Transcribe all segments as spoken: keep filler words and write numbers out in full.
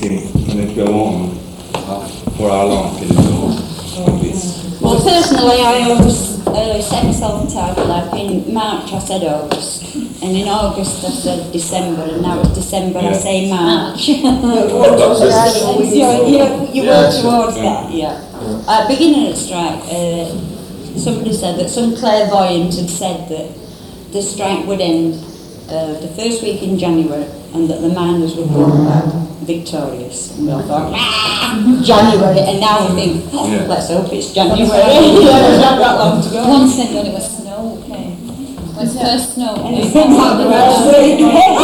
can it go on? How, for how long can it go on? This. Well, personally, I always uh, set myself a target. Like in March, I said August, and in August, I said December, and now it's December, Yeah. I say March. so That's- you, you Yeah, work sure. towards Yeah. that, yeah. At the beginning of the strike, uh, somebody said that some clairvoyant had said that the strike would end uh, the first week in January, and that the miners would go back victorious. And we all thought, ah, January, and now we think, oh, Yeah. let's hope it's January. Yeah, it's not that long to go. One said when it was snow came. When it first snow And came. it's been hot the rest of the week.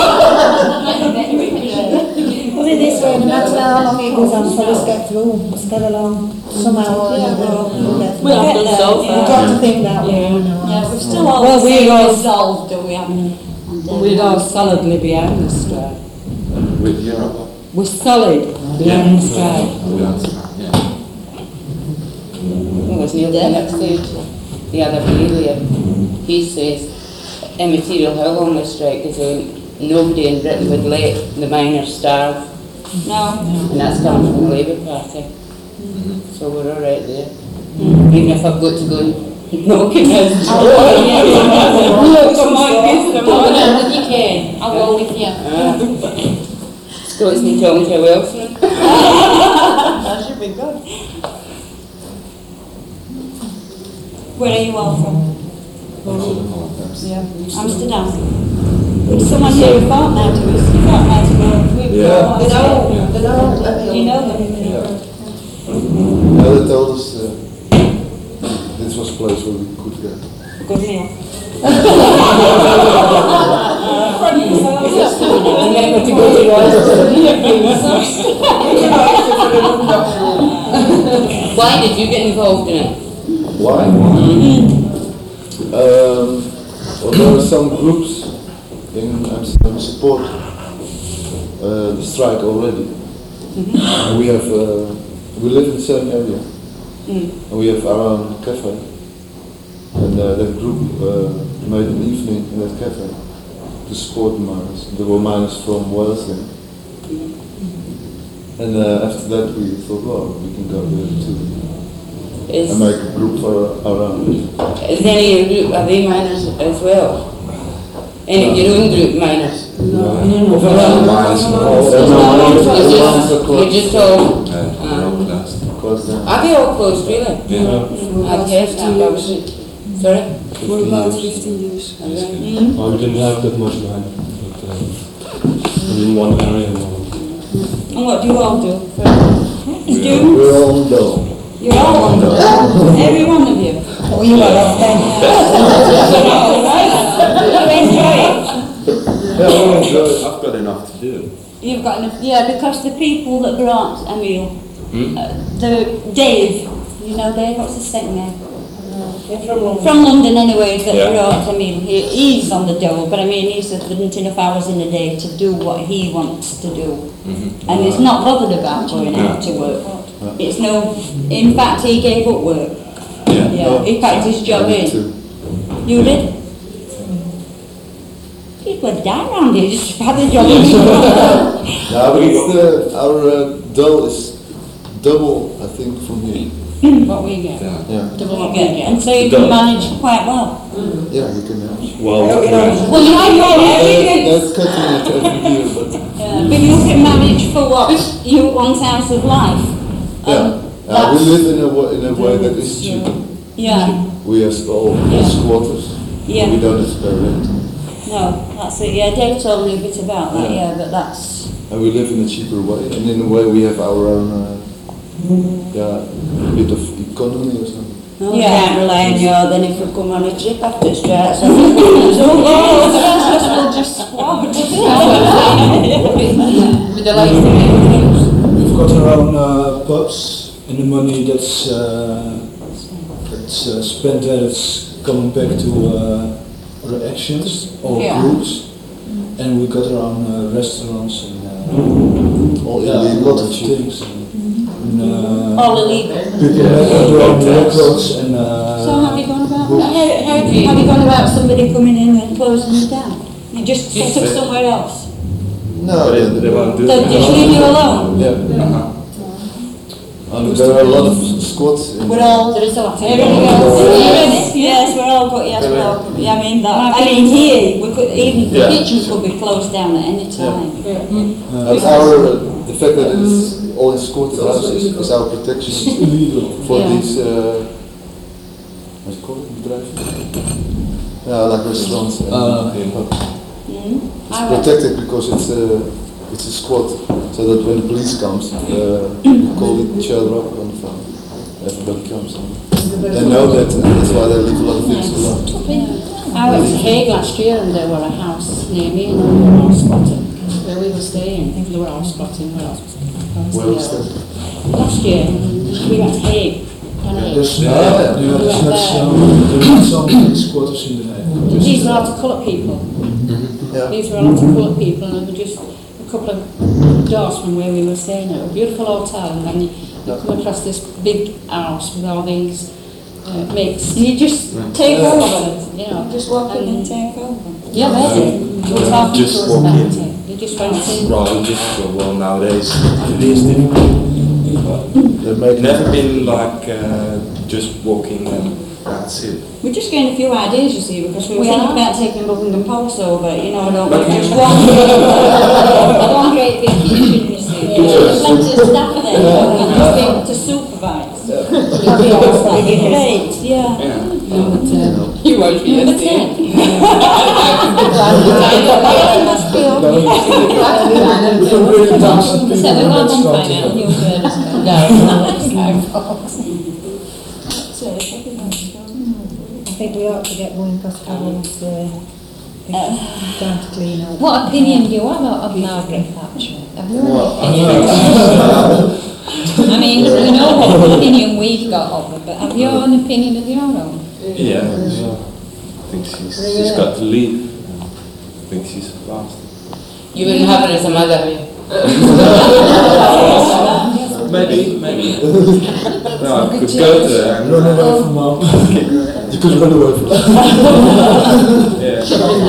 Put it this way, no matter how long it goes on, so let's get through, let's get along somehow or another. We'll get We'll there. get there, We've yeah. got to think that way, you know. Yeah, we're still all Well, the we're same all- resolved that we haven't. and, uh, We're all solidly behind the strike. With Europe. We're solid behind the strike. Yeah. It was Neil Bennett said the other day there. He says, immaterial how long the strike is out, nobody in Britain would let the miners starve. No. And that's coming from the Labour Party. So we're all right there. Even if I've got to go and knock it out. Come on, get them Go on. whenever you can. I'll go with you. Ah. Scott's been talking to Wilson. That should be good. Where are you all from? Yeah. Amsterdam. Would someone here a fortnight to us? Fortnight ago. We've Yeah. got- They know, they know. Do you know them? Yeah. Yeah, they told us uh, this was a place where we could get. Good meal. Remember to go to Why did you get involved in it? Why? Um, well, there are some groups in Amsterdam support uh, the strike already. And we have, uh, we live in the same area. And we have our own cafe. And uh, that group uh, made an evening in that cafe to support the miners. There were miners from Wales then. And uh, after that we thought, well, we can go there too. Is, And make a group for our own. is any of your group, are they miners as well? Any of your own group miners? No, Miners and all. You just all, Yeah, they're all closed. Close down. are they all closed really? Yeah. I've heard that, I was, sorry? We're about fifteen years. Are they? Oh, we didn't have that much land, but uh, in one area. No. And what do you all do? For We do? We're all on dough. You're all on the Every one of you. Oh, you are up then. You enjoy it. Yeah, we enjoy it. I've got enough to do. You've got enough, yeah, because the people that brought Emil, Hmm? uh, the Dave, you know Dave, what's his second name? From London. From London anyway, that Yeah. brought Emil, he, he's on the dole, but I mean, he said there isn't enough hours in a day to do what he wants to do. Mm-hmm. And he's not bothered about going out to work. It's no, in fact, he gave up work. Yeah. Yeah, he packed his job I did in. too. You did? People are down around here, just had the job in. Yeah, but it's the, our uh, dough is double, I think, from here. What we get. Yeah. Yeah, Double what we get. And so you can manage quite well. yeah, you can manage. Well, Well, you have your area. They're cutting it every year, but Yeah, but you can manage for what you want out of life. yeah, Um, uh, we that's- live in a wa- in a way that is cheap. Yeah, We have all Yeah. squatters. yeah. We don't have to pay rent, No, that's it. Yeah, Dave told me a bit about that. Yeah. Yeah, but that's and we live in a cheaper way. And in a way, we have our own, uh, yeah, bit of economy or something. no, yeah. Can't rely on you. Then if we come on a trip after it's straight, so we'll just squat. With the lights and everything? We've got our own uh, pubs, and the money that's uh, that's uh, spent there, it's coming back to uh, other actions or Yeah. groups, and we got our own uh, restaurants and uh, All yeah, a illegal lot and of cheap. things. And, uh, All illegal. people make their own railroads and uh, So have you gone about that? How, how have, you, have you gone about somebody coming in and closing you down? You just set up somewhere else? No, They, they- they won't do They'll that. just leave you alone. Yeah. Uh-huh. And there are a lot of squats. In We're all. There is a lot of Everybody else? Are you ready? Yes, we're all got, yes, we're all, yeah, I mean, that, I mean, here, we could, even the Yeah. kitchens could be closed down at any time. And our, the fact that it's all in squat houses is our protection for Yeah. these, uh, what's it called? Bedrijven? Yeah, like restaurants and, Uh, and pubs. Mm. It's protected because it's a, it's a squat, so that when the police comes, uh, we call each other up on the phone. Everybody comes and they know that, and that's why they leave a lot of things alone. I went to Hague last year and there were a house near me and they were all squatting. Where we were staying, they were all squatting. Where else? Where was that? Last year, we went to Hague. And Yeah, Hague. there's Yeah. not, yeah, there's not some, there's not so many squatters in the night. These were a lot of coloured people. Yeah. These were a lot of coloured people and they were just a couple of doors from where we were staying at a beautiful hotel, and then you, you come across this big house with all these uh, mates. You just take Yeah. over, You know, just walk in and and take over. yeah, they did. They were talking Just to us walk about in. it. They just went in. Rather difficult. Well, nowadays it is difficult. They make Never been like uh, just walking and that's it. We're just getting a few ideas, you see, because we were We thinking are. about taking Buckingham Palace over, you know, don't But- we? Just one, one great big kitchen, you see. There's plenty of staff there, you know, and just be able to supervise. That'd be great, yeah. Yeah. You won't be Number ten. It must be okay. So we want one find out new word as well. I think we ought to get one because Carol's uh, down to clean up. What opinion do you have of Margaret Thatcher? Have you Well, any opinion? I mean, we know what opinion we've got of her, but have you an opinion of your own? Yeah. I think she's she's got to leave. I think she's a bastard. You wouldn't have her as a mother. Maybe, maybe. No, I could go to her and Run away from mom. you could run away from that. yeah.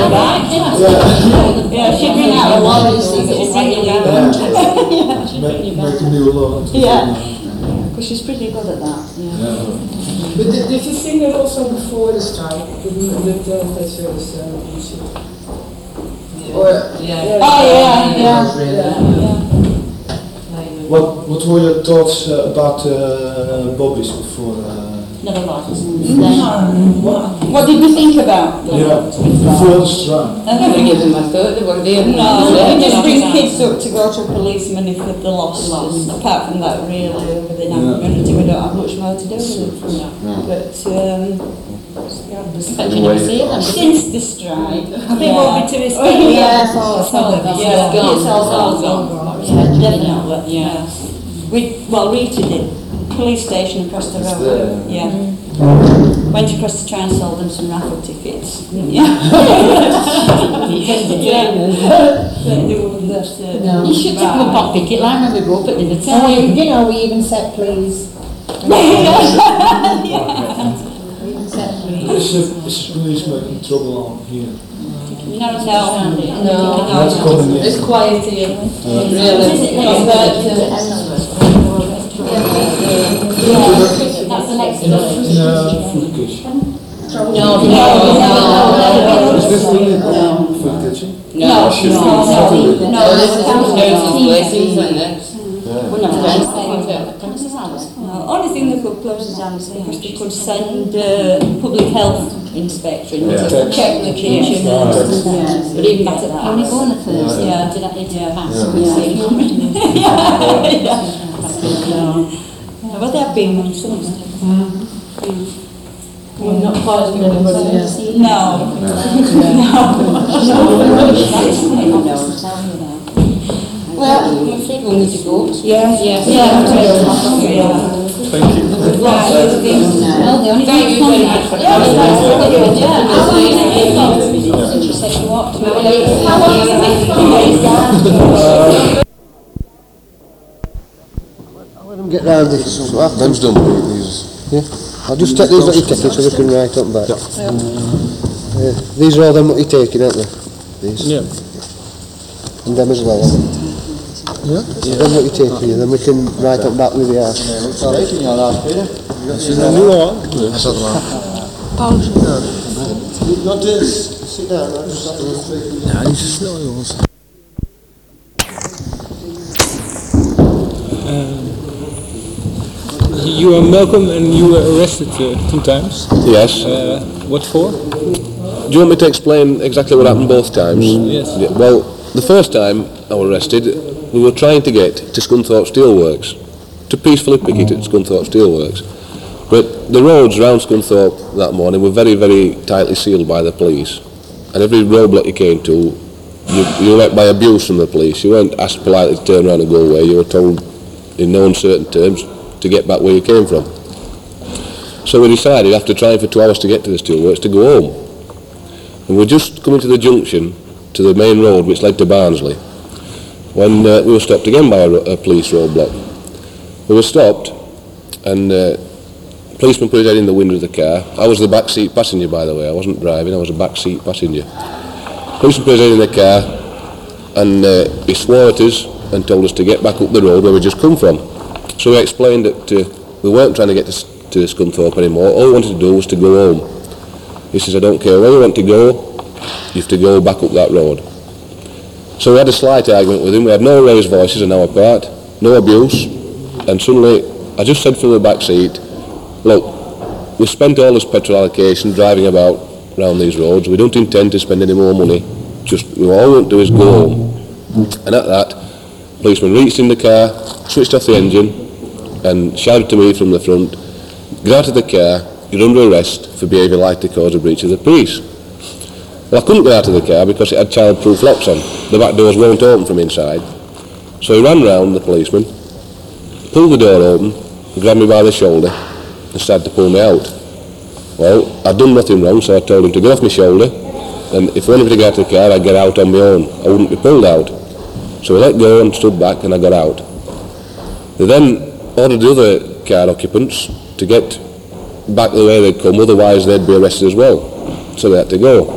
Yeah, she'd bring out a lot of things, she'd bring it down. Make, make a new law. Yeah. Because she's pretty good at that, yeah. But did, did you think that also before the strike, with, with uh, Thatcher's uh, music? Or, Yeah. Oh, yeah, yeah. yeah. Yeah. What, what were your thoughts uh, about uh, Bobby's before? Uh, Never liked it. What did we think about? yeah, before the strike. I never give them a thought, they were there. No, we just bring kids up to go to a policeman if they're lost. And apart from that, really, within our community, we don't have much more to do with it. But um, But you never see them. since the strike, I think what we to respect the yeah, force of it. yeah, gone. it's all all gone. Yeah, definitely. Yeah. We well, Rita did. Police station across the road. there. Yeah. Went across to try and sell them some raffle tickets. Yeah. They wouldn't, uh, You should take them a pop ticket line when we go up at dinner So, time. we- you know, we even said please. We even said please. Is the, is the police making trouble on here? No, no, no. That's coming in. It's quiet here. That's the next In a food kitchen. No, no, no. Is this really no. Food kitchen? No, she's no, not. no, no, this is houses, blessings and this. Yeah. We're not going to say premises hours. No, only thing they could close it down is because they could send uh, public health inspector in Yeah. to check the kitchen. and- But even better, only go on the first, Yeah. did that need to pass? Yeah. No. No, but they've been on some stuff. We're not part of anybody else. No. Well, I think we'll need to go. Yeah. Yes. Yeah. Thank you. Well, the only Thank thing you very much for coming. she said she walked. Let them get round this. Them's done. Yeah. I'll just take these what you're taking so we can write up back. Yeah. These are all them what you're taking, aren't they? These. Yeah. And them as well. Yeah? Yeah. Then what you take for you, then we can write up back with the house. Not to sit down, I just have to... Ja, niet zo snel, jongens. You are Malcolm and you were arrested uh, two times. Yes. Uh, what for? Do you want me to explain exactly what happened both times? Yes. Yeah, well, the first time I was arrested, we were trying to get to Scunthorpe Steelworks, to peacefully picket at Scunthorpe Steelworks. But the roads around Scunthorpe that morning were very, very tightly sealed by the police. And every roadblock you came to, you, you were met by abuse from the police. You weren't asked politely to turn around and go away. You were told in no uncertain terms to get back where you came from. So we decided, after trying for two hours to get to the Steelworks, to go home. And we were just coming to the junction, to the main road which led to Barnsley, when uh, we were stopped again by a, a police roadblock. We were stopped, and uh, a policeman put his head in the window of the car. I was the back seat passenger, by the way. I wasn't driving, I was a back seat passenger. The policeman put his head in the car, and uh, he swore at us and told us to get back up the road where we just come from. So we explained that uh, we weren't trying to get to, to Scunthorpe anymore. All we wanted to do was to go home. He says, I don't care where you want to go, you have to go back up that road. So we had a slight argument with him. We had no raised voices on our part, no abuse, and suddenly I just said from the back seat, look, we spent all this petrol allocation driving about around these roads. We don't intend to spend any more money. Just, we all we want to do is go home. And at that, the policeman reached in the car, switched off the engine, and shouted to me from the front, get out of the car, you're under arrest for behaviour likely to cause a breach of the peace. Well, I couldn't get out of the car because it had child-proof locks on. The back doors weren't open from inside. So he ran round, the policeman, pulled the door open, grabbed me by the shoulder and started to pull me out. Well, I'd done nothing wrong, so I told him to get off my shoulder, and if we wanted to get out of the car, I'd get out on my own. I wouldn't be pulled out. So we let go and stood back, and I got out. They then ordered the other car occupants to get back the way they'd come, otherwise they'd be arrested as well. So they had to go.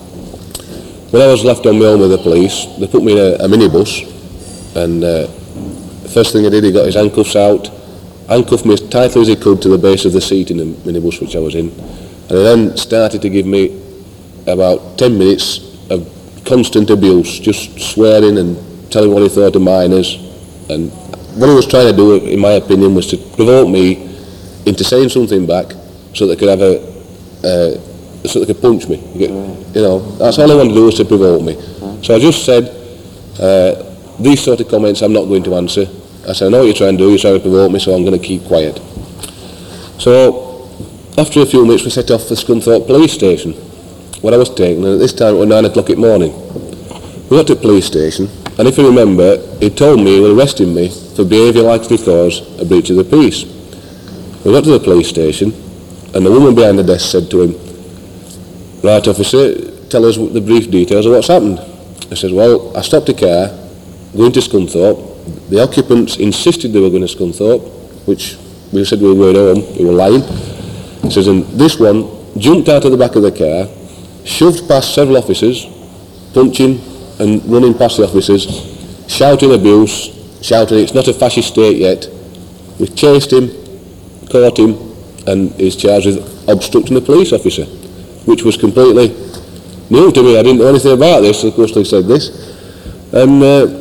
When I was left on my own with the police, they put me in a, a minibus, and uh, the first thing he did, he got his handcuffs out, handcuffed me as tightly as he could to the base of the seat in the minibus which I was in, and he then started to give me about ten minutes of constant abuse, just swearing and telling what he thought of minors. And what he was trying to do, in my opinion, was to provoke me into saying something back so they could have a, uh, so they could punch me. You, get, you know, that's all I wanted to do was to provoke me. So I just said, uh, these sort of comments I'm not going to answer. I said, I know what you're trying to do, you're trying to provoke me, so I'm going to keep quiet. So after a few minutes we set off for Scunthorpe police station, where I was taken, and at this time it was nine o'clock in the morning. We got to the police station, and if you remember, he told me he was arresting me for behaviour likely to cause a breach of the peace. We got to the police station, and the woman behind the desk said to him, right officer, tell us the brief details of what's happened. I said, well, I stopped the car, going to Scunthorpe. The occupants insisted they were going to Scunthorpe, which we said we were going home, we were lying. He says, and this one jumped out of the back of the car, shoved past several officers, punching and running past the officers, shouting abuse, shouting, it's not a fascist state yet. We chased him, caught him, and he's charged with obstructing a police officer, which was completely new to me. I didn't know anything about this, of course they said this. And uh,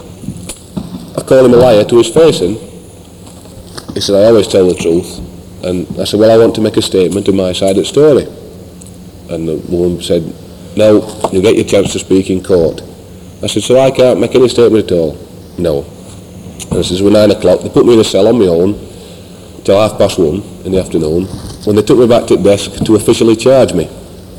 I called him a liar to his face, and he said, I always tell the truth. And I said, well, I want to make a statement of my side of the story. And the woman said, no, you'll get your chance to speak in court. I said, so I can't make any statement at all? No. And I said, it was nine o'clock, they put me in a cell on my own till half past one in the afternoon, when they took me back to the desk to officially charge me.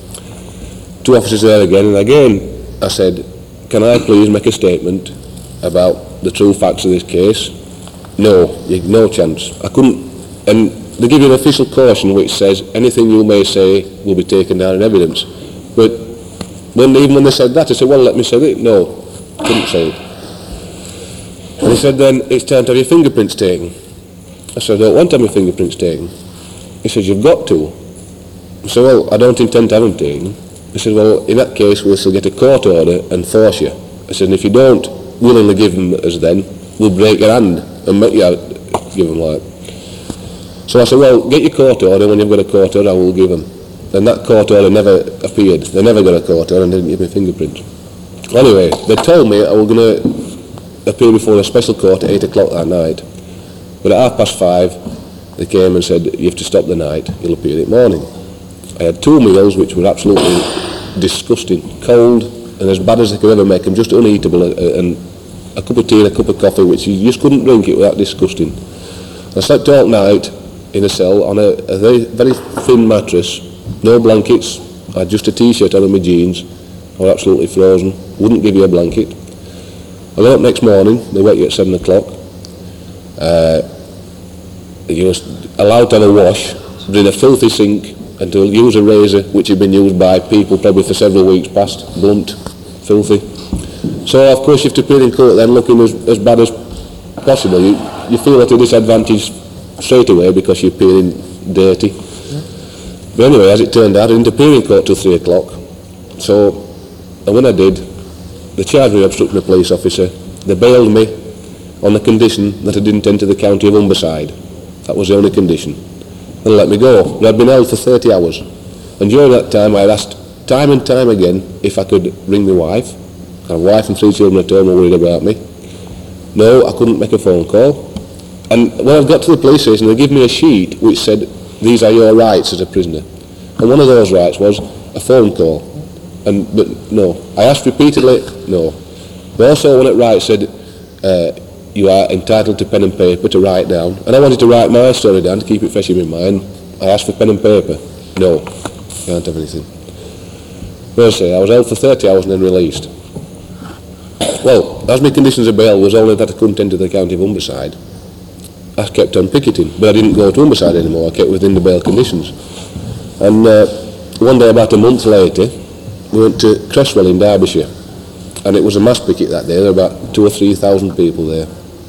Two officers there again, and again I said, can I please make a statement about the true facts of this case? No, you no chance. I couldn't, and they give you an official caution which says anything you may say will be taken down in evidence. But when, even when they said that, I said, well, let me say it. No, couldn't say it. And he said, then it's time to have your fingerprints taken. I said, I don't want to have my fingerprints taken. He said, you've got to. I said, well, I don't intend to have them taken. He said, well, in that case, we'll still get a court order and force you. I said, and if you don't willingly give them us then, we'll break your hand and make you out, give them like. So I said, well, get your court order. When you've got a court order, I will give them. And that court order never appeared. They never got a court order and didn't give me fingerprints. Anyway, they told me I was going to appear before a special court at eight o'clock that night. But at half past five, they came and said, you have to stop the night, you'll appear at morning. I had two meals which were absolutely disgusting, cold and as bad as they could ever make them, just uneatable, and a cup of tea and a cup of coffee which you just couldn't drink, it without disgusting. I slept all night in a cell on a, a very, very thin mattress, no blankets, I had just a t-shirt on and my jeans. I was absolutely frozen, wouldn't give you a blanket. I got up next morning, they wake you at seven o'clock. Uh, you were allowed to have a wash, in a filthy sink, and to use a razor which had been used by people probably for several weeks past, blunt, filthy. So of course you have to appear in court then looking as, as bad as possible. You, you feel at a disadvantage straight away because you're appearing dirty. But anyway, as it turned out, I didn't appear in court till three o'clock. So, and when I did, they charged me with obstructing a police officer. They bailed me on the condition that I didn't enter the county of Humberside. That was the only condition. And they let me go. And I'd been held for thirty hours. And during that time I had asked time and time again if I could ring my wife. I had a wife and three children at home were worried about me. No, I couldn't make a phone call. And when I got to the police station, they gave me a sheet which said, these are your rights as a prisoner. And one of those rights was a phone call. And but no, I asked repeatedly, no. But also when it right said, uh, you are entitled to pen and paper to write down. And I wanted to write my story down to keep it fresh in my mind. I asked for pen and paper. No, can't have anything. Firstly, I was held for thirty hours and then released. Well, as my conditions of bail was only that I couldn't enter the county of Humberside, I kept on picketing, but I didn't go to Humberside anymore. I kept within the bail conditions. And uh, one day, about a month later, we went to Cresswell in Derbyshire, and it was a mass picket that day. There were about two or three thousand people there.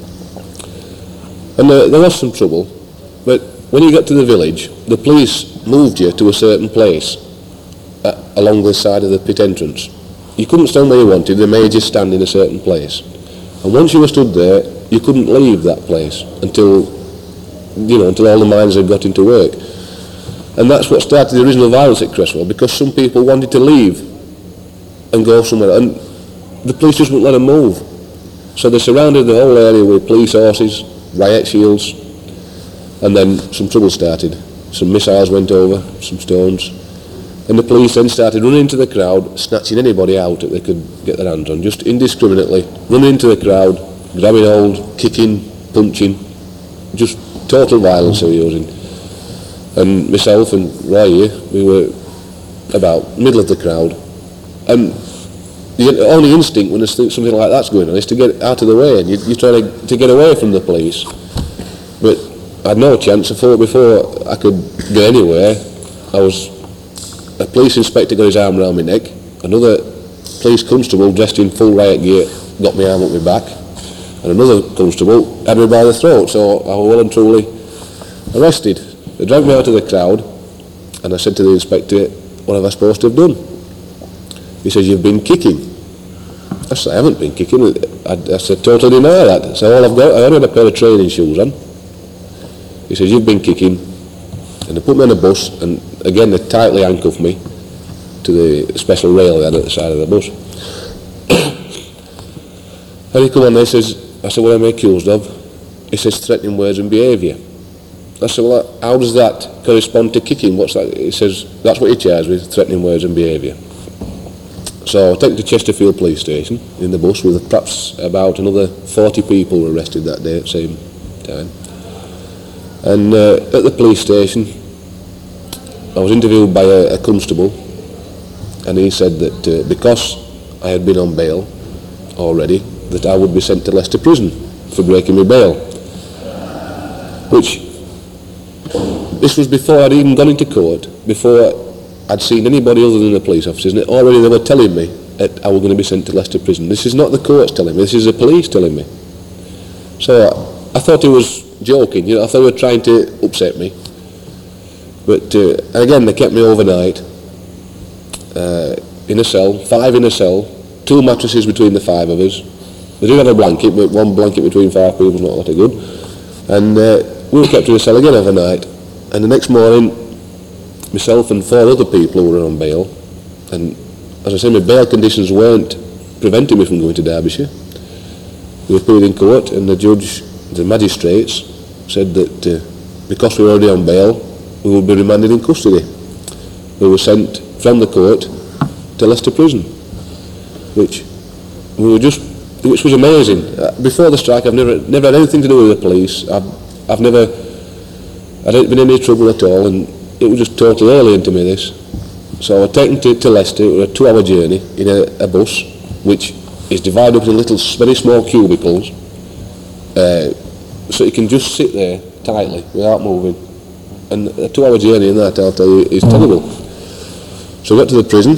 And uh, there was some trouble, but when you got to the village, the police moved you to a certain place uh, along the side of the pit entrance. You couldn't stand where you wanted, they made you stand in a certain place. And once you were stood there, you couldn't leave that place until, you know, until all the miners had got into work. And that's what started the original violence at Cresswell, because some people wanted to leave and go somewhere, and the police just wouldn't let them move. So they surrounded the whole area with police horses, riot shields, and then some trouble started. Some missiles went over, some stones, and the police then started running into the crowd, snatching anybody out that they could get their hands on, just indiscriminately, running into the crowd, grabbing hold, kicking, punching, just total violence they were using. And myself and Roy here, we were about middle of the crowd, and the only instinct when there's something like that's going on is to get out of the way, and you, you're trying to, to get away from the police. But I had no chance. I thought before I could go anywhere, I was, a police inspector got his arm around my neck, another police constable dressed in full riot gear got my arm up my back, and another constable had me by the throat, so I was well and truly arrested. They dragged me out of the crowd, and I said to the inspector, what have I supposed to have done? He says, you've been kicking. I said, I haven't been kicking. I, I said, totally deny that. So all I've got, I only had a pair of training shoes on. He says, you've been kicking. And they put me on a bus, and again they tightly handcuffed me to the special rail they had at the side of the bus. And he come on there, he says, I said, what am I accused of? He says, threatening words and behaviour. I said, well, how does that correspond to kicking? What's that? He says, that's what you're charged with, threatening words and behaviour. So I took to Chesterfield police station in the bus with perhaps about another forty people were arrested that day at the same time. And uh, at the police station, I was interviewed by a, a constable, and he said that uh, because I had been on bail already, that I would be sent to Leicester Prison for breaking my bail. Which, this was before I'd even gone into court, before I'd seen anybody other than the police officers, and already they were telling me that I was going to be sent to Leicester Prison. This is not the courts telling me, this is the police telling me. So I, I thought he was joking, you know, I thought they were trying to upset me. But uh, again, they kept me overnight uh, in a cell, five in a cell, two mattresses between the five of us. We did have a blanket, but one blanket between five people was not a lot of good. And uh, we were kept in a cell again overnight. And the next morning, myself and four other people who were on bail, and as I say, my bail conditions weren't preventing me from going to Derbyshire. We were put in court, and the judge, the magistrates, said that uh, because we were already on bail, we would be remanded in custody. We were sent from the court to Leicester Prison, which we were just, which was amazing. Uh, before the strike, I've never never had anything to do with the police. I've I've never, I hadn't been in any trouble at all, and it was just totally alien to me, this. So I was taken to, to Leicester. It was a two-hour journey in a, a bus, which is divided up into little, very small cubicles, uh, so you can just sit there tightly without moving. And a two-hour journey in that, I'll tell you, is terrible. So we got to the prison,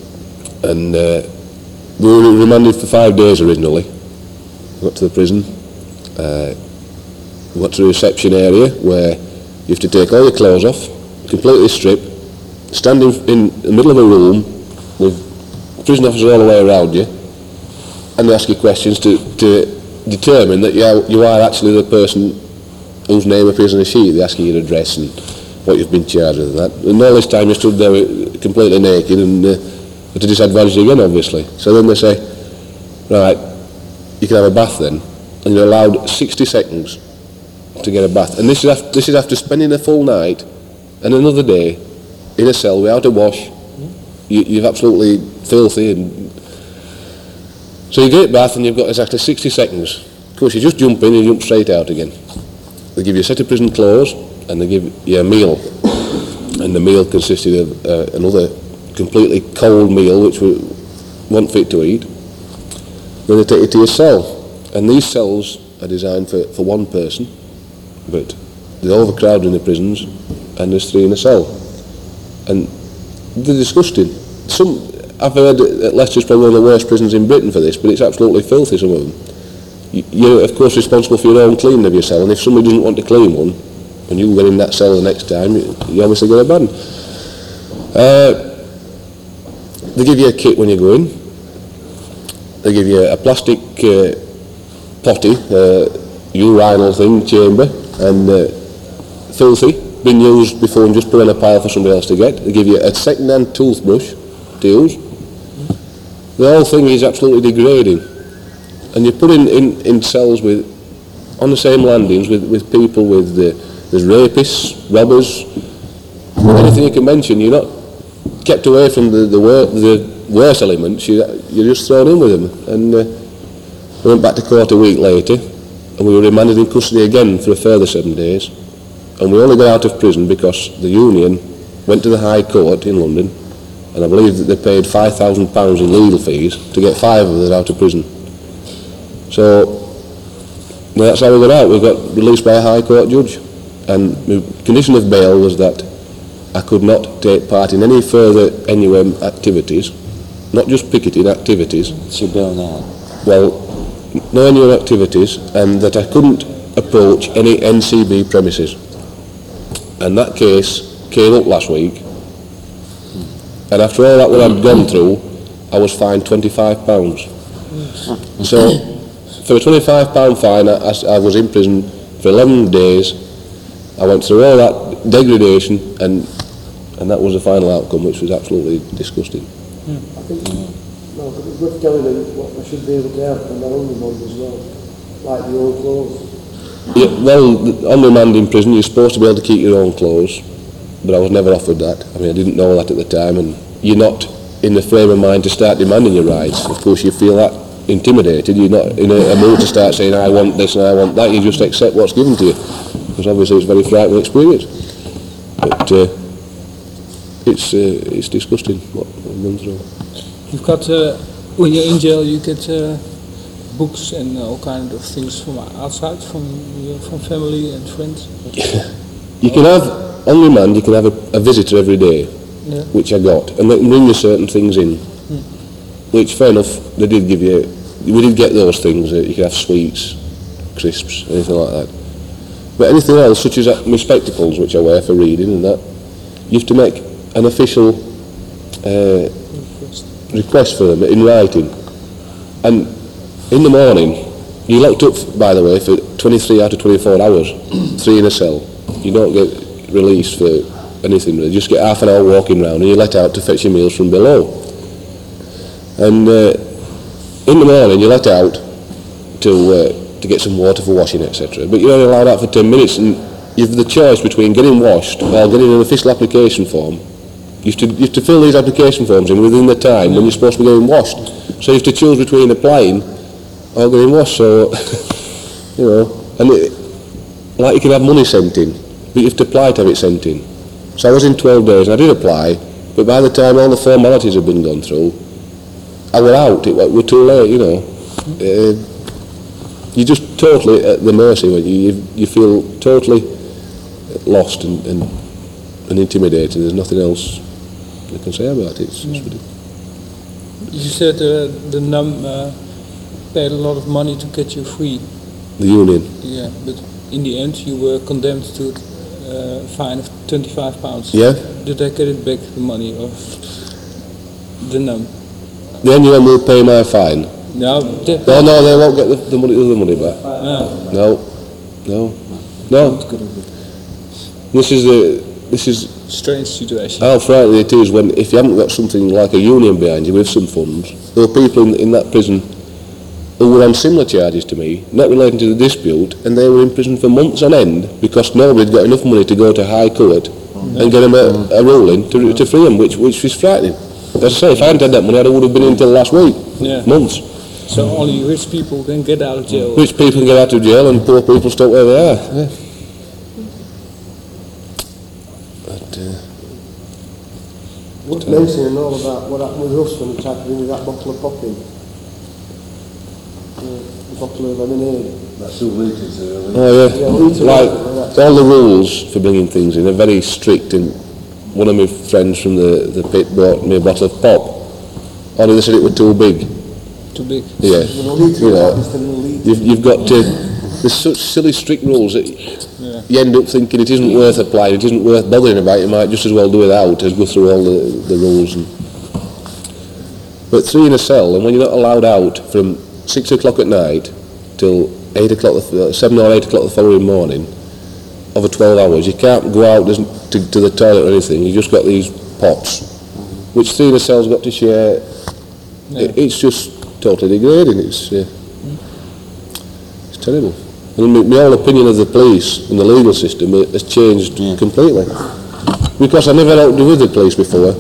and uh, we were remanded for five days originally. We got to the prison. Uh, we got to the reception area where you have to take all your clothes off, completely strip, stand in, in the middle of a room with prison officers all the way around you, and they ask you questions to, to determine that you are, you are actually the person whose name appears on a sheet. They ask you your address and what you've been charged with and that. And all this time you stood there completely naked and uh, at a disadvantage again, obviously. So then they say, right, you can have a bath then, and you're allowed sixty seconds to get a bath. And this is after, this is after spending a full night and another day in a cell without a wash. You, you're absolutely filthy. And so you get a bath and you've got exactly sixty seconds. Of course, you just jump in and you jump straight out again. They give you a set of prison clothes and they give you a meal. And the meal consisted of uh, another completely cold meal which we weren't fit to eat. Then they take you to your cell. And these cells are designed for, for one person, but they're overcrowded in the prisons and there's three in a cell. And they're disgusting. Some, I've heard that Leicester's probably one of the worst prisons in Britain for this, but it's absolutely filthy, some of them. You're of course responsible for your own cleaning of your cell, and if somebody doesn't want to clean one, and you get in that cell the next time, you obviously get a ban. Uh, they give you a kit when you go in. They give you a plastic uh, potty, uh, urinal thing, chamber, and uh, filthy, been used before and just put in a pile for somebody else to get. They give you a second-hand toothbrush to use. The whole thing is absolutely degrading. And you're put in, in, in cells with, on the same landings with, with people with, uh, there's rapists, robbers, anything you can mention. You're not kept away from the, the, wor the worst elements, you, you're just thrown in with them. And uh, we went back to court a week later, and we were remanded in custody again for a further seven days. And we only got out of prison because the union went to the High Court in London, and I believe that they paid five thousand pounds in legal fees to get five of us out of prison. So well, that's how we got out. We got released by a High Court judge, and the condition of bail was that I could not take part in any further N U M activities, not just picketing activities. What's your bail now? Well, no N U M activities, and that I couldn't approach any N C B premises. And that case came up last week, and after all that what I'd gone through, I was fined twenty-five pounds. So, for a twenty-five pound fine, I, I was in prison for eleven days. I went through all that degradation, and and that was the final outcome, which was absolutely disgusting. I think, no, but it's worth telling them what they should be able to have on their own remand as well, like the old clothes. Yeah, well, on remand in prison, you're supposed to be able to keep your own clothes, but I was never offered that. I mean, I didn't know that at the time, and you're not in the frame of mind to start demanding your rights. Of course, you feel that intimidated. You're not in a, a mood to start saying, I want this and I want that. You just accept what's given to you, because obviously it's a very frightening experience. But uh, it's uh, it's disgusting what I've been through. You've got, uh, when you're in jail, you get uh, books and all kind of things from outside, from your, from family and friends. You can have, on remand, you can have a, a visitor every day, yeah. Which I got, and they can bring you certain things in, hmm. Which, fair enough, they did give you, we did get those things, uh, you could have sweets, crisps, anything like that. But anything else, such as uh, my spectacles, which I wear for reading and that, you have to make an official uh, request for them in writing. And in the morning, you're locked up, by the way, for twenty-three out of twenty-four hours, three in a cell. You don't get released for anything really. You just get half an hour walking around and you're let out to fetch your meals from below. And uh, in the morning, you're let out to uh, to get some water for washing, et cetera. But you're only allowed out for ten minutes, and you've the choice between getting washed or getting an official application form. You have, to, you have to fill these application forms in within the time when you're supposed to be getting washed. So you have to choose between applying or getting washed. So, you know, and it, like you can have money sent in, but you have to apply to have it sent in. So I was in twelve days and I did apply, but by the time all the formalities had been gone through, I was out. It was too late, you know. Uh, you're just totally at the mercy when you, you, you feel totally lost and, and, and intimidated. There's nothing else I can say about it. It's, it's You said uh, the N U M uh, paid a lot of money to get you free. The union. Yeah, but in the end you were condemned to uh, a fine of twenty-five pounds. Yeah. Did they get it back, the money of the N U M? The N U M will pay my fine. No, no, no, they won't get the, the money, the other money back. Ah. No, no, no. This is the, this is strange situation. how frightening it is when, if you haven't got something like a union behind you with some funds. There were people in, in that prison who were on similar charges to me, not relating to the dispute, and they were in prison for months on end because nobody had got enough money to go to High Court and get them a, a ruling to, to free them, which, which was frightening. As I say, if I hadn't had that money, I would have been in until last week. Yeah. Months. So only rich people can get out of jail. Rich people can get out of jail and poor people stop where they are. Yeah. But, uh, What's mentioning all about what happened with Russ when he tried to bring me that bottle of pop in? Uh, the bottle of lemonade. That's two litres there. Oh yeah, Yeah, litre like litre, all the rules for bringing things in are very strict, and one of my friends from the, the pit bought me a bottle of pop. Only they said it was too big. Too big? Yeah. With a litre You know, instead of a litre. you've, you've got to, there's such silly strict rules that Yeah. you end up thinking it isn't worth applying, it isn't worth bothering about, you might just as well do without as go through all the, the rules. And, but three in a cell, and when you're not allowed out from six o'clock at night till eight o'clock, the, seven or eight o'clock the following morning, over twelve hours, you can't go out to, to the toilet or anything, you've just got these pots, which three in a cell's got to share. Yeah. It, it's just totally degrading, it's, uh, it's terrible. And my, my whole opinion of the police and the legal system has changed yeah. completely. Because I never had to do with the police before.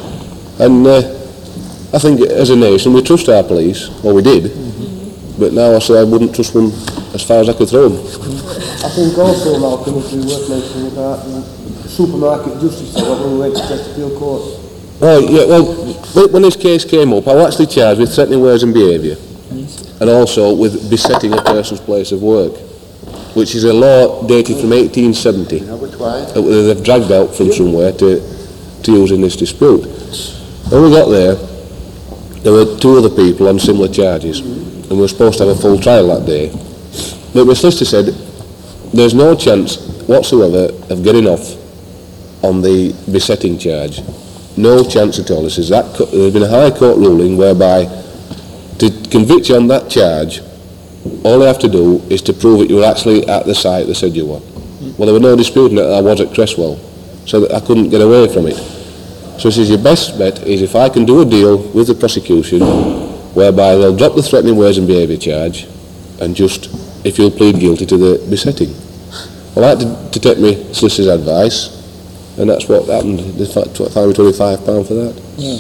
And uh, I think as a nation we trust our police, or we did, mm-hmm. but now I say I wouldn't trust them as far as I could throw them. I think also, Malcolm, if we worth mentioning about the supermarket justice that when we went to Chesterfield Court. Oh yeah, well, when this case came up, I was actually charged with threatening words and behaviour, and also with besetting a person's place of work, which is a law dated from eighteen seventy. That they've dragged out from somewhere to, to use in this dispute. When we got there, there were two other people on similar charges, and we were supposed to have a full trial that day. But my solicitor said, there's no chance whatsoever of getting off on the besetting charge. No chance at all. This is that co- there's been a High Court ruling whereby to convict you on that charge, all they have to do is to prove that you were actually at the site they said you were. Well, there was no disputing that I was at Cresswell, so that I couldn't get away from it. So he says, your best bet is if I can do a deal with the prosecution whereby they'll drop the threatening words and behaviour charge and just, if you'll plead guilty to the besetting. Well, I had to, to take my solicitor's advice, and that's what happened. They fined me twenty-five pounds for that. Yeah.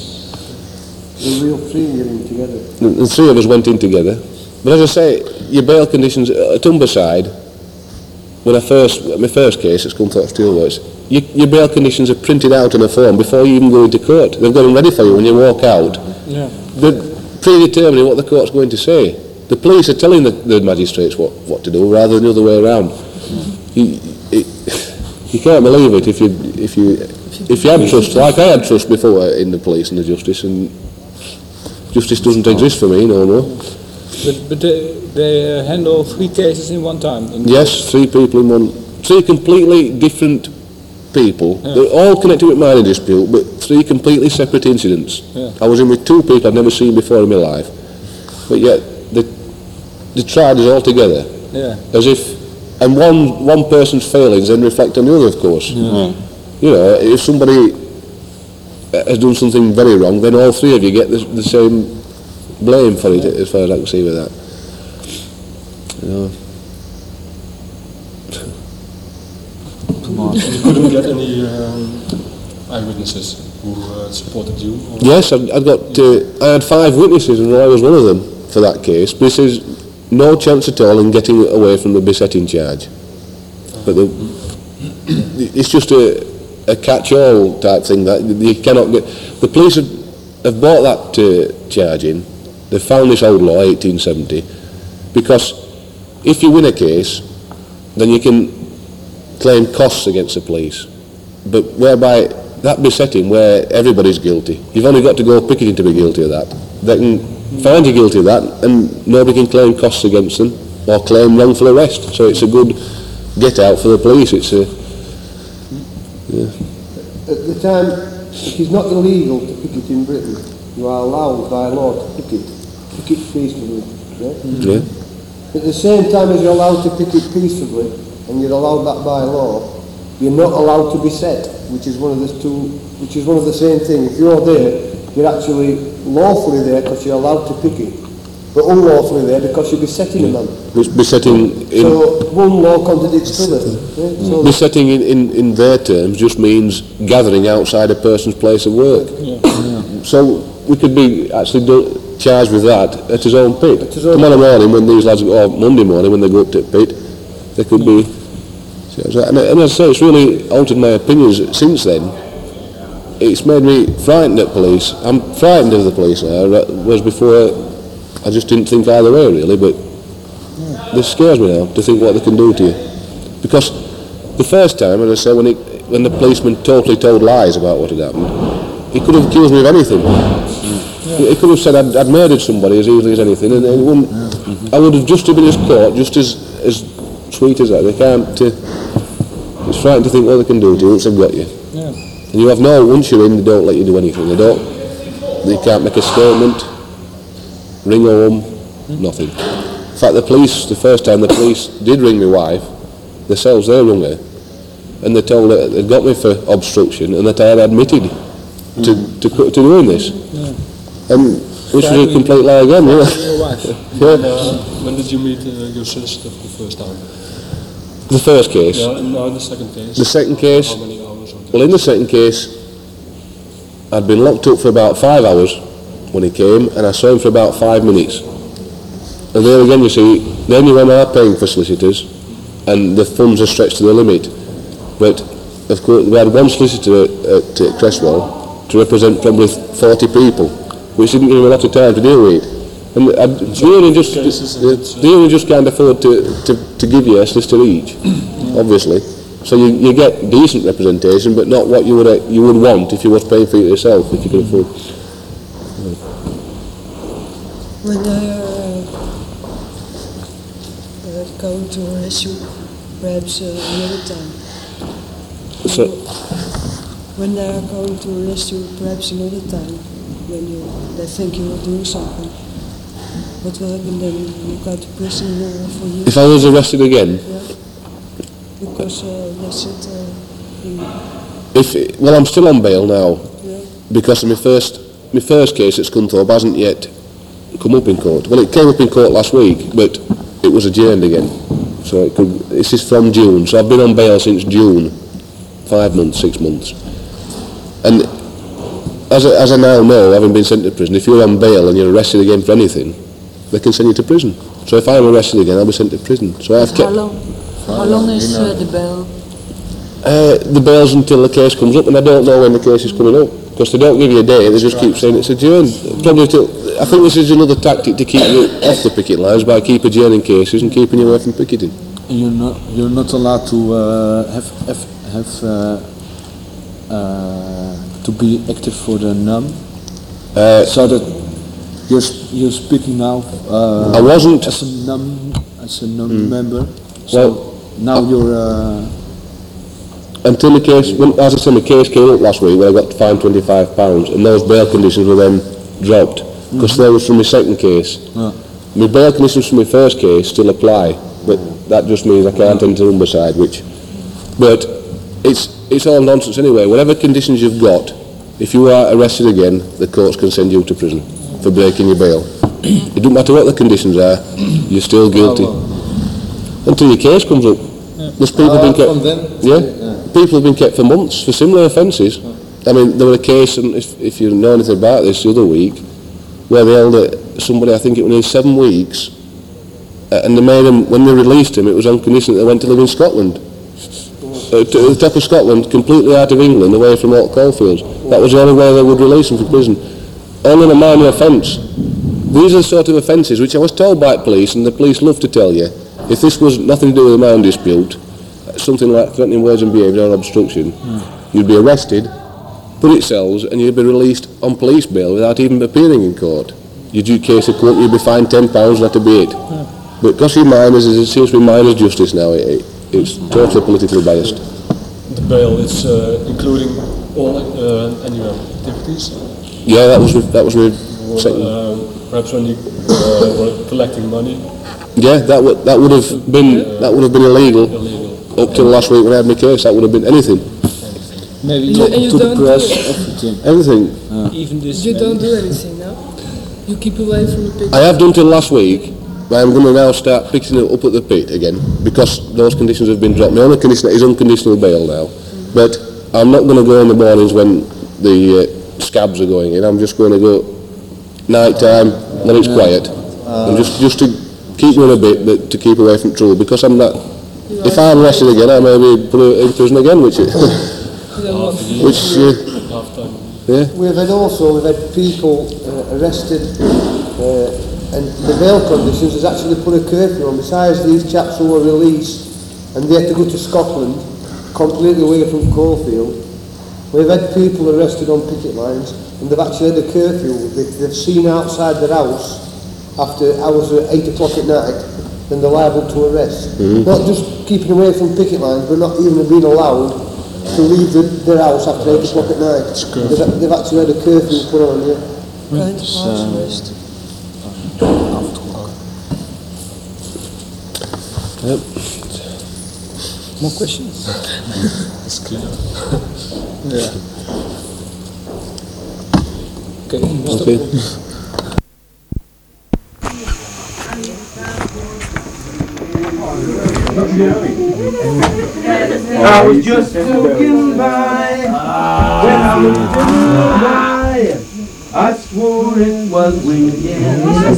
The real three getting together. The, the three of us went in together. But as I say, your bail conditions at Humberside, when I first, my first case at Scunthorpe Steelworks, your, your bail conditions are printed out on a form before you even go into court. They've got them ready for you when you walk out. Yeah. They're predetermining what the court's going to say. The police are telling the, the magistrates what, what to do rather than the other way around. You, it, you can't believe it if you if you if you had trust, like I had trust before in the police and the justice, and justice doesn't exist for me no more. But, but they, they uh, handle three cases in one time? In Yes, three people in one, three completely different people. Yeah. They're all connected with mining dispute, but three completely separate incidents. Yeah. I was in with two people I'd never seen before in my life. but yet they, they tried us all together. Yeah. As if, and one one person's failings then reflect on the other, of course. Yeah. You know, if somebody has done something very wrong, then all three of you get the, the same blame for it, as far as I can see with that. You know. Come on. You couldn't get any um, eyewitnesses who uh, supported you? Or? Yes, I've, I've got. Uh, I had five witnesses, and I was one of them for that case. This is no chance at all in getting away from the besetting charge. But the, it's just a, a catch-all type thing that you cannot get. The police have, have brought that uh, charge in. They found this old law, eighteen seventy, because if you win a case, then you can claim costs against the police. But whereby that besetting, where everybody's guilty, you've only got to go picketing to be guilty of that. They can find you guilty of that, and nobody can claim costs against them or claim wrongful arrest. So it's a good get out for the police. It's a yeah. At the time, it is not illegal to picket in Britain. You are allowed by law to picket, picket peacefully. Yeah? Yeah. At the same time as you're allowed to picket peacefully, and you're allowed that by law, you're not allowed to beset, which is one of the two, which is one of the same thing. If you're there, you're actually lawfully there because you're allowed to picket, but unlawfully there because you're besetting a man. Which besetting in, so one law contradicts the other. Yeah? So besetting in, in, in their terms just means gathering outside a person's place of work. Yeah. Yeah. So we could be actually do, charged with that at his own pit. At his own Tomorrow morning when these lads, or Monday morning when they go up to the pit, they could be. And, and as I say, it's really altered my opinions since then. It's made me frightened at police. I'm frightened of the police now, whereas before I just didn't think either way really, but this scares me now to think what they can do to you. Because the first time, as I say, when, it, when the policeman totally told lies about what had happened, he could have accused me of anything. Yeah. He could have said I'd, I'd murdered somebody as easily as anything, and, and it wouldn't, yeah. I would have just been as caught, just as, as sweet as that. They can't. Uh, it's frightening to think what they can do to you once they've got you. Yeah. And you have no, once you're in, they don't let you do anything. They don't, they can't make a statement, ring home, nothing. In fact, the police, the first time the police did ring my wife, themselves, they rung her, and they told her they'd got me for obstruction and that I had admitted to, to, to doing this. Yeah. And which was a complete lie again, you know. Yeah. Uh, when did you meet uh, your sister for the first time? The first case? Yeah, and now the second case. The second case? How many hours? Well, in the second case, I'd been locked up for about five hours when he came, and I saw him for about five minutes. And there again, you see, then you are paying for solicitors, and the funds are stretched to the limit. But, of course, we had one solicitor at, at uh, Cresswell to represent probably forty people, which didn't give him a lot of time to deal with it. And I, the union just, the, the union just can't afford to, to, to give you a solicitor each, obviously. So you, you get decent representation, but not what you would uh, you would want if you was paying for it yourself, if you could afford. When they are uh, going to arrest you, perhaps uh, another time. So, when they are going to arrest you, perhaps another time, when you they think you are doing something, what will happen then? You go to prison uh, for years. if I was arrested again, Yeah. Because uh, they said uh, in, if well, I'm still on bail now yeah. because of my first my first case at Scunthorpe hasn't yet come up in court. Well, it came up in court last week, but it was adjourned again. So it could, this is from June. So I've been on bail since June, five months, six months. And as I, as I now know, having been sent to prison, if you're on bail and you're arrested again for anything, they can send you to prison. So if I'm arrested again, I'll be sent to prison. So I've How kept long? How long is uh, the bail? uh, the bail's until the case comes up, and I don't know when the case is coming up because they don't give you a date. They just keep saying it's adjourned. Probably till, I think this is another tactic to keep you off the picket lines by keep adjourning cases and keeping you away from picketing. You're not you're not allowed to uh, have have, have uh, uh, to be active for the N U M. Uh, so that you're sp- you're speaking now. Uh, I wasn't as a N U M as a N U M Mm. member. So Well, now you're. Uh, until the case, when, as I said, the case came up last week where I got fined twenty-five pounds, and those bail conditions were then dropped because Mm-hmm. they was from my second case. Yeah. My bail conditions from my first case still apply, but that just means I can't enter Humberside, which, but it's it's all nonsense anyway. Whatever conditions you've got, if you are arrested again, the courts can send you to prison for breaking your bail. It doesn't matter what the conditions are, you're still guilty until your case comes up. There's people Uh, been kept, from then? yeah, Yeah. people have been kept for months for similar offences. I mean, there was a case, and if, if you know anything about this, the other week, where they held it, somebody, I think it was nearly seven weeks, uh, and they made him, when they released him, it was on condition that they went to live in Scotland. Uh, to the top of Scotland, completely out of England, away from all coalfields. That was the only way they would release him from prison. Only a minor offence. These are the sort of offences which I was told by police, and the police love to tell you, if this was nothing to do with a mine dispute, something like threatening words and behaviour or obstruction, mm. you'd be arrested, put in cells, and you'd be released on police bail without even appearing in court. You'd do case of court, you'd be fined ten pounds, that'd be it. Mm. But because you're minors, it seems to be minors' justice now, it, it, it's totally politically biased. The bail is uh, including all uh, annual activities? Yeah, that was that was my second. Uh, perhaps when you uh, were collecting money? Yeah, that would that would have been uh, that would have been illegal, illegal. Up till last week when I had my case. That would have been anything. Maybe you, talk and you to the don't press, do everything. Everything. Uh, Even this. You don't do anything now. You keep away from the pit. I have done till last week, but I'm going to now start picking it up at the pit again because those conditions have been dropped. My only condition is unconditional bail now, mm. but I'm not going to go in the mornings when the uh, scabs are going in. I'm just going to go night time, then it's quiet, uh, and just just to keep me in a bit, but to keep away from trouble because I'm not. If I'm arrested again, I may be put in prison again, which is which uh, yeah. We've had also we've had people uh, arrested, uh, and the bail conditions has actually put a curfew on. Besides these chaps who were released, and they had to go to Scotland, completely away from Caulfield. We've had people arrested on picket lines, and they've actually had a curfew. They, they've seen outside their house after hours at eight o'clock at night, then they're liable to arrest. Mm-hmm. Not just keeping away from picket lines, but not even being allowed to leave the, their house after eight o'clock at night. They've, they've actually had a curfew put on, yeah. Kind of house arrest. Yep. More questions? It's clear. Yeah. Okay. Okay. I was just looking by when I looked in your eye. I swore it was weekend.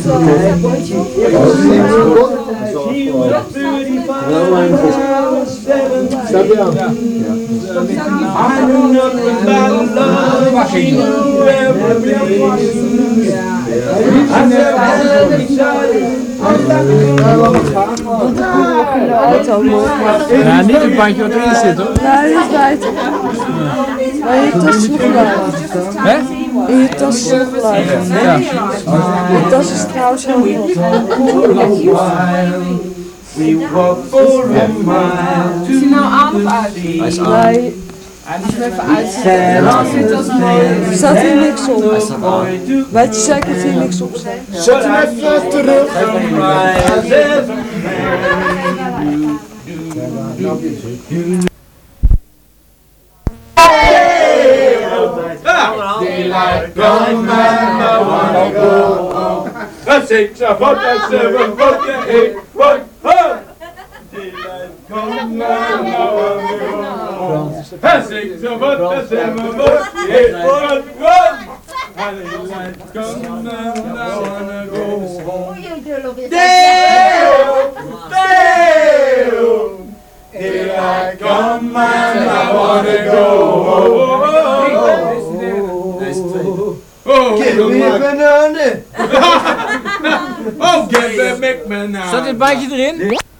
She was thirty-five, I was seventeen. I knew nothing about love, she knew everything. I said, hello, each other. Ja, niet een bandje wat erin zit hoor. Nee, dat is buiten. Maar je tas is nog geluid. Hè? Je tas is nog geluid. Ja. Je tas is trouwens heel goed. We walk for a mile. Is hij nou aan of uit? Hij is aan. Nee. Als je hem even uitzet. Er staat hier niks op. Weet je zeker dat hier niks op staat? Zet hem even terug. Daylight come and I wanna go home. That's six, a foot, that's seven, foot, yeah, eight, foot, huh? Daylight come and I wanna go home. That's six, a foot, that's seven, foot, eight, foot, one. Daylight come and I wanna go home. Dale, Dale. Daylight come and I wanna go home. Oh, give me a banana! Oh, give me a banana! Zat dit bandje erin?